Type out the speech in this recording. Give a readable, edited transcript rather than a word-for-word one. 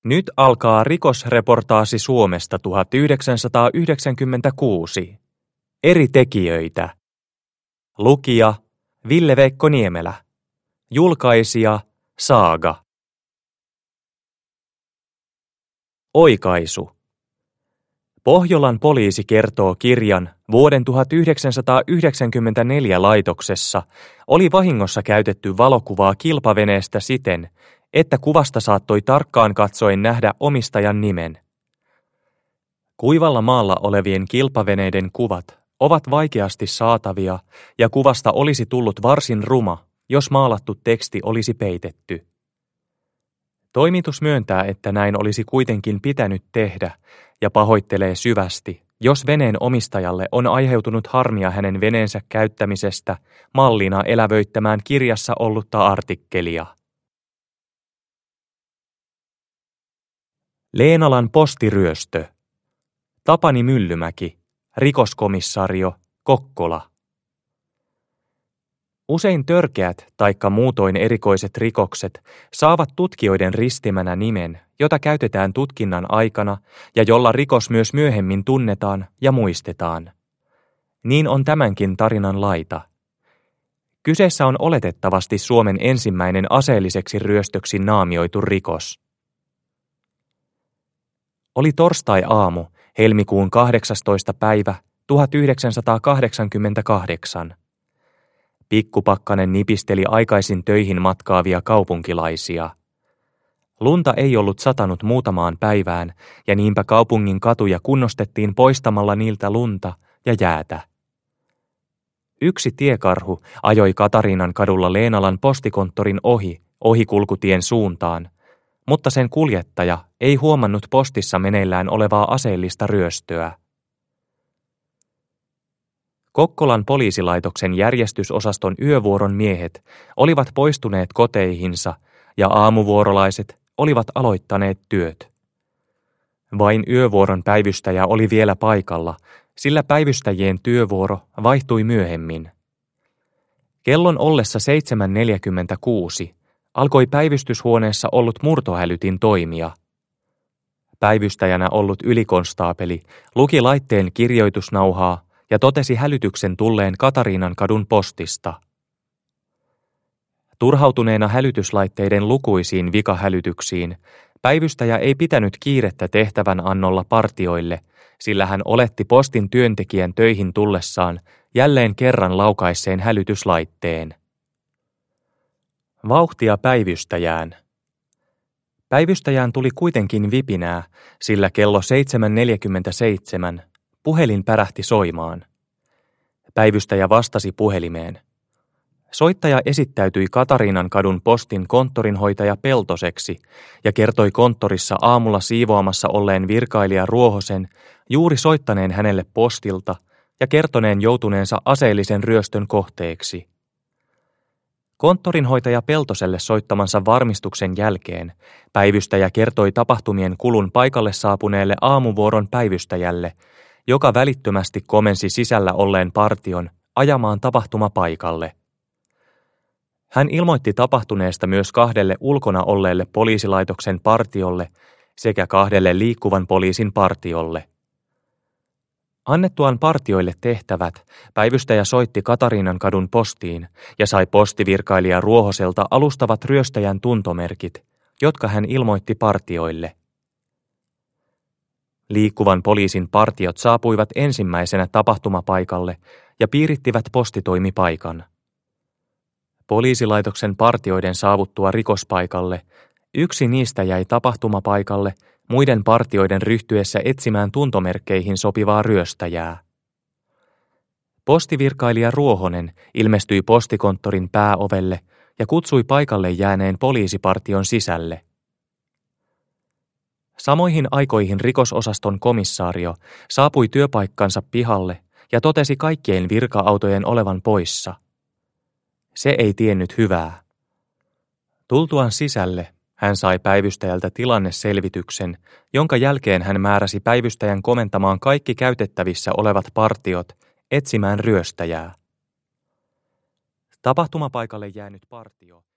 Nyt alkaa rikosreportaasi Suomesta 1996. Eri tekijöitä. Lukija Ville-Veikko Niemelä. Julkaisija Saaga. Oikaisu. Pohjolan poliisi kertoo kirjan vuoden 1994 laitoksessa oli vahingossa käytetty valokuvaa kilpaveneestä siten, että kuvasta saattoi tarkkaan katsoen nähdä omistajan nimen. Kuivalla maalla olevien kilpaveneiden kuvat ovat vaikeasti saatavia ja kuvasta olisi tullut varsin ruma, jos maalattu teksti olisi peitetty. Toimitus myöntää, että näin olisi kuitenkin pitänyt tehdä ja pahoittelee syvästi, jos veneen omistajalle on aiheutunut harmia hänen veneensä käyttämisestä mallina elävöittämään kirjassa ollutta artikkelia. Leenalan postiryöstö. Tapani Myllymäki, rikoskomissario, Kokkola. Usein törkeät taikka muutoin erikoiset rikokset saavat tutkijoiden ristimänä nimen, jota käytetään tutkinnan aikana ja jolla rikos myös myöhemmin tunnetaan ja muistetaan. Niin on tämänkin tarinan laita. Kyseessä on oletettavasti Suomen ensimmäinen aseelliseksi ryöstöksi naamioitu rikos. Oli torstai-aamu, helmikuun 18. päivä 1988. Pikkupakkanen nipisteli aikaisin töihin matkaavia kaupunkilaisia. Lunta ei ollut satanut muutamaan päivään, ja niinpä kaupungin katuja kunnostettiin poistamalla niiltä lunta ja jäätä. Yksi tiekarhu ajoi Katariinan kadulla Leenalan postikonttorin ohikulkutien suuntaan, mutta sen kuljettaja ei huomannut postissa meneillään olevaa aseellista ryöstöä. Kokkolan poliisilaitoksen järjestysosaston yövuoron miehet olivat poistuneet koteihinsa ja aamuvuorolaiset olivat aloittaneet työt. Vain yövuoron päivystäjä oli vielä paikalla, sillä päivystäjien työvuoro vaihtui myöhemmin. Kellon ollessa 7.46 alkoi päivystyshuoneessa ollut murtohälytin toimia. Päivystäjänä ollut ylikonstaapeli luki laitteen kirjoitusnauhaa ja totesi hälytyksen tulleen Katariinan kadun postista. Turhautuneena hälytyslaitteiden lukuisiin vikahälytyksiin, päivystäjä ei pitänyt kiirettä tehtävän annolla partioille, sillä hän oletti postin työntekijän töihin tullessaan jälleen kerran laukaisseen hälytyslaitteen. Vauhtia päivystäjään. Päivystäjään tuli kuitenkin vipinää, sillä kello 7.47 puhelin pärähti soimaan. Päivystäjä vastasi puhelimeen. Soittaja esittäytyi Katariinan kadun postin konttorinhoitaja Peltoseksi ja kertoi konttorissa aamulla siivoamassa olleen virkailija Ruohosen juuri soittaneen hänelle postilta ja kertoneen joutuneensa aseellisen ryöstön kohteeksi. Konttorinhoitaja Peltoselle soittamansa varmistuksen jälkeen päivystäjä kertoi tapahtumien kulun paikalle saapuneelle aamuvuoron päivystäjälle, joka välittömästi komensi sisällä olleen partion ajamaan tapahtumapaikalle. Hän ilmoitti tapahtuneesta myös 2 ulkona olleelle poliisilaitoksen partiolle sekä 2 liikkuvan poliisin partiolle. Annettuaan partioille tehtävät, päivystäjä soitti Katariinan kadun postiin ja sai postivirkailija Ruohoselta alustavat ryöstäjän tuntomerkit, jotka hän ilmoitti partioille. Liikkuvan poliisin partiot saapuivat ensimmäisenä tapahtumapaikalle ja piirittivät postitoimipaikan. Poliisilaitoksen partioiden saavuttua rikospaikalle, yksi niistä jäi tapahtumapaikalle muiden partioiden ryhtyessä etsimään tuntomerkkeihin sopivaa ryöstäjää. Postivirkailija Ruohonen ilmestyi postikonttorin pääovelle ja kutsui paikalle jääneen poliisipartion sisälle. Samoihin aikoihin rikososaston komissaario saapui työpaikkansa pihalle ja totesi kaikkien virka-autojen olevan poissa. Se ei tiennyt hyvää. Tultuaan sisälle hän sai päivystäjältä tilanneselvityksen, jonka jälkeen hän määräsi päivystäjän komentamaan kaikki käytettävissä olevat partiot etsimään ryöstäjää. Tapahtumapaikalle jäänyt partio